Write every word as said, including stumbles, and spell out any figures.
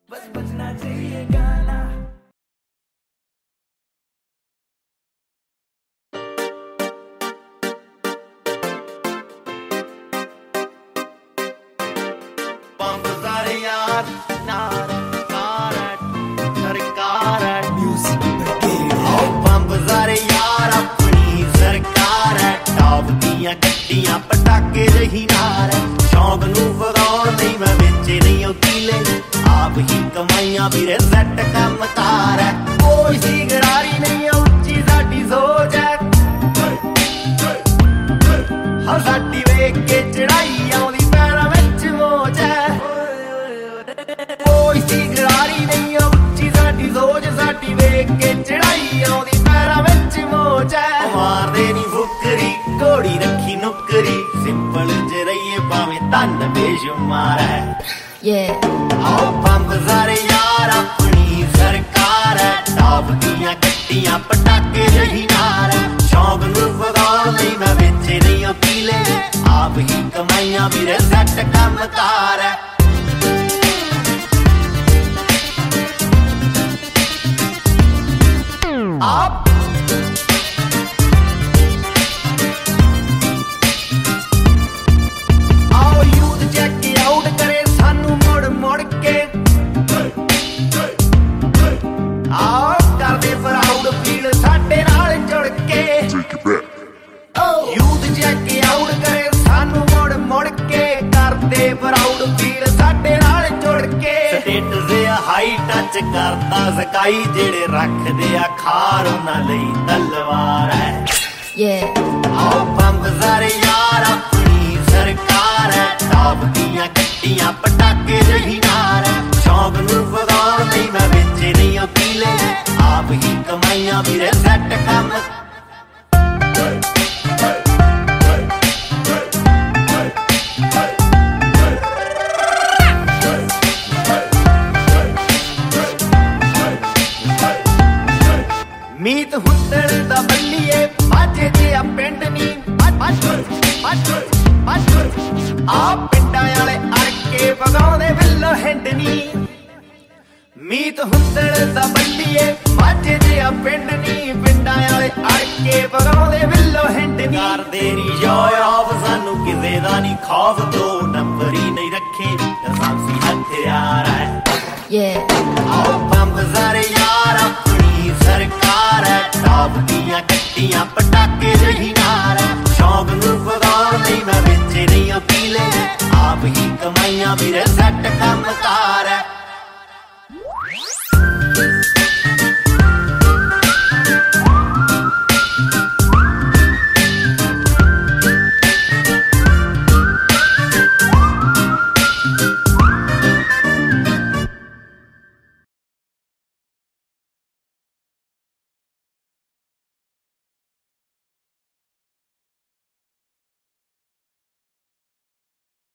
बस बजना चाहिए गाना। पंप सारे यार नार कारट सरकार म्यूजिक पंप सारे यार अपनी सरकार टॉप दियां गड्डियां पटाके रही नार शौक नूं वधाउण लई मैं वेचे नहीं ओ कीले आप ही कमाइयां वीरे सैट काम कार है कोई सी गरारी नहीं उच्ची साडी सोच है हाँ साडी वेख के चढ़ाई आउंदी पैरां विच मोच है कोई सी गरारी नहीं उच्ची साडी सोच साडी वेख के चढ़ाई आउंदी पैरां विच मोच है मारदे नी फुकरी घोड़ी रखी नुकरी सिंपल च रहिए भावें धन बेशुमार है आओ पंप सारे यार अपनी सरकार है टॉप दियां गड्डियां पटाके रही नार शौक नूं वधाउण लई मैं वेचे नहीं ओ कीले आप ही कमाइयां वीरे सैट काम कार है आप आओ यूथ चेक आउट करे सानू मुड़ मुड़ के आओ करदे प्राउड फील साडे नाल जुड़ के यूथ चेक आउट करे सानू मुड़ मुड़ के करदे प्राउड फील साडे नाल जुड़ के स्टेटस हाई टच करदा सकाई जेड़े रखदे आ खार उन्हां लई तलवार है आओ पंप सारे यार अपनी सरकार है टॉप दियां गड्डियां पटाके रही नार शौक नूं वधाउण लई मैं वेचे नहीं ओ कीले आप ही कमाइयां वीरे सैट काम मीत हुंदड़ दा बल्लीए माझे जिहा पिंड नी आ पिंडां वाले अड़के पगाउंदे विल्लो हिंड नी मीत हुंदड़ दा बल्लीए माझे जिहा पिंड नी पिंडां वाले अड़के पगाउंदे विल्लो हिंड नी करदे नी जॉय ऑफ सानू किसे दा नी खौफ दो नंबर ही नहीं रखे लाइसेंसी हथियार है आओ पंप सारे यार अपनी सरकार है टॉप दियां गड्डियां पटाके रही नार शौक नूं वधाउण लई मैं वेचे नहीं ओ कीले आप ही कमाइयां वीरे सैट काम कार है